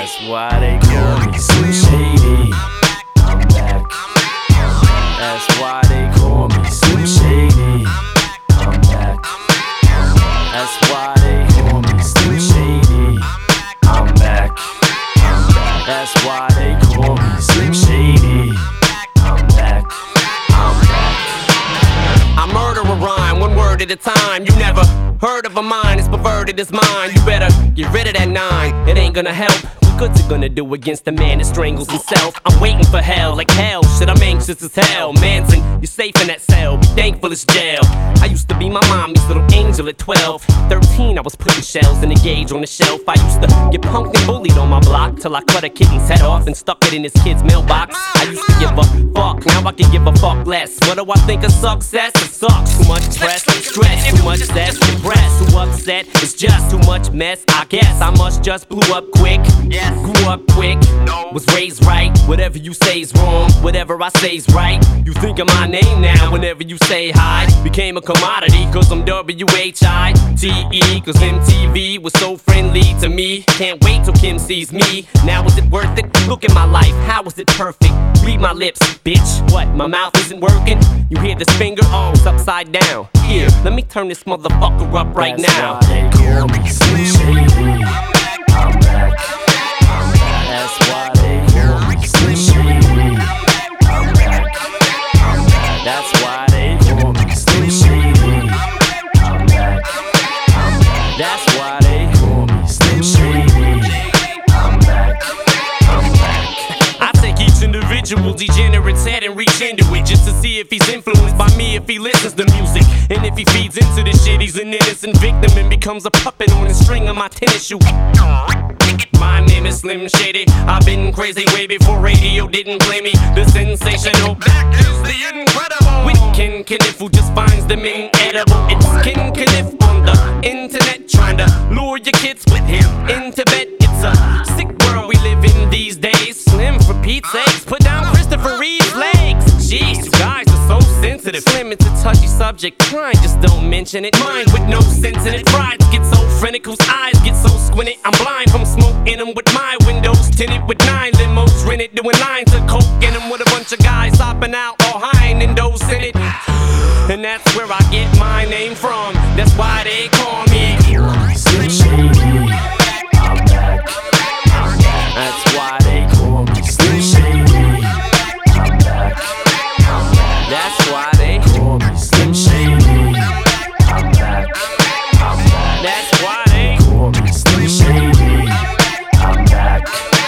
That's why they call me Slim Shady. I'm back. That's why they call me Slim Shady. I'm back. That's why they call me Slim Shady. I'm back. That's why they call me Slim Shady. I'm back. I'm back. I murder a rhyme, one word at a time. You never heard of a mind as perverted as mine. You better get rid of that 9, it ain't gonna help. What good's it gonna do against a man that strangles himself? I'm waiting for hell, like hell, shit, I'm anxious as hell. Manson, you're safe in that cell, be thankful it's jail. I used to be my mommy's little angel at 12. 13, I was putting shells in a gauge on the shelf. I used to get punked and bullied on my block till I cut a kitten's head off and stuck it in his kid's mailbox. I used to give a fuck, now I can give a fuck less. What do I think of success? It sucks, too much stress, too much stress, depressed, too upset, it's just too much mess. I guess I must just blew up quick. Grew up quick, was raised right. Whatever you say's wrong, whatever I say's right. You think of my name now whenever you say hi. Became a commodity cause I'm W-H-I-T-E. Cause MTV was so friendly to me. Can't wait till Kim sees me. Now is it worth it? Look at my life, how is it perfect? Read my lips, bitch. What, my mouth isn't working? You hear this finger? Oh, it's upside down. Here, let me turn this motherfucker up right now. That's why they call me Slim Shady. I'm back. That's why they call me Slim Shady. I'm back. That's why they call me Slim Shady. I'm back. That's why they call me Slim Shady. I'm back. I take each individual degenerate's head and reach into it just to see if he's influenced by me, if he listens to music. And if he feeds into this shit, he's an innocent victim and becomes a puppet on the string of my tennis shoe. My name is Slim Shady. I've been crazy way before radio didn't play me. The sensational, that is the incredible. With Ken Kniff, who just finds them inedible. It's Ken Kniff on the internet, trying to lure your kids with him into bed. It's a sick world we live in these days. Slim, for Pete's sakes, put down Christopher Reeve's legs. Jeez, you guys are so sensitive. Slim, it's a touchy subject. Try and just don't mention it. Mine with no sense in it. Pride gets so frantic, whose eyes get so squinted. I'm blind from smoke in them with my windows tinted with 9 limos rented, doing lines of coke in them with a bunch of guys hopping out all high and those in it. And that's where I get my name from. That's why they call me Slim Shady. I'm back. That's why they call me Slim Shady. I'm back. That's why they call me Slim Shady. I'm back. That's why they call me Slim Shady. I'm back.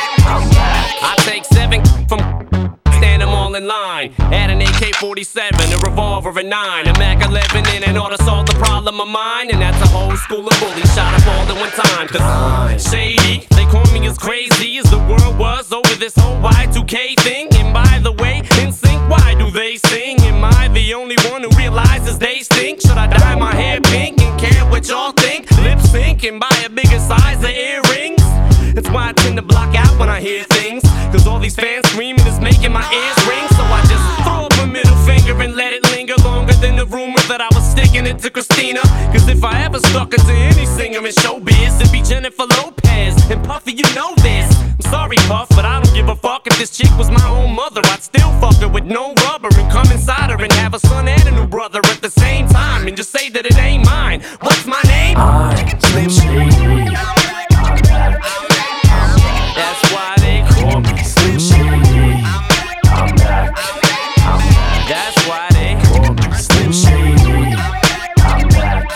I take 7 from stand them all in line. Add an AK-47, a revolver, a 9, a Mac 11 in and order to solve the problem of mine. And that's a whole school of bullies shot up all at one time. Cause Shady, they call me as crazy as the world was over this whole Y2K thing. And by the way, NSYNC, why do they sing? Am I the only one who realizes they stink? Should I dye my hair pink and care what y'all think? Lip sync and buy a bigger size of earrings? That's why I tend to block out when I hear things. Cause all these fans screaming is making my ears ring. So I just throw up a middle finger and let it linger longer than the rumor that I was sticking it to Christina. Cause if I ever stuck it to any singer in showbiz, it'd be Jennifer Lopez. And Puffy, you know this. I'm sorry, Puff, but I don't give a fuck. If this chick was my own mother, I'd still fuck her with no rubber and come inside her and have a son and a new brother at the same time and just say that it ain't mine. What's my name? I'm Slim Shady. I'm back. That's why they call me Slim Shady. I'm back. That's why they call me Slim Shady. I'm back.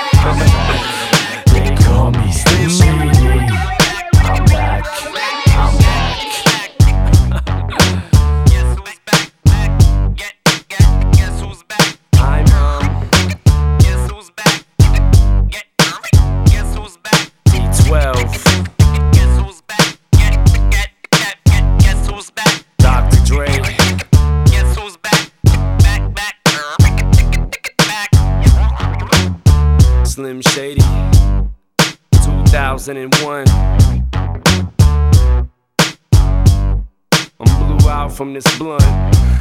They call me Slim Shady. I'm back. Guess who's back? Guess who's back? Guess who's back? Guess who's back? D12. Dr. Dre. Guess who's back? Back. Slim Shady. 2001. I'm blew out from this blunt.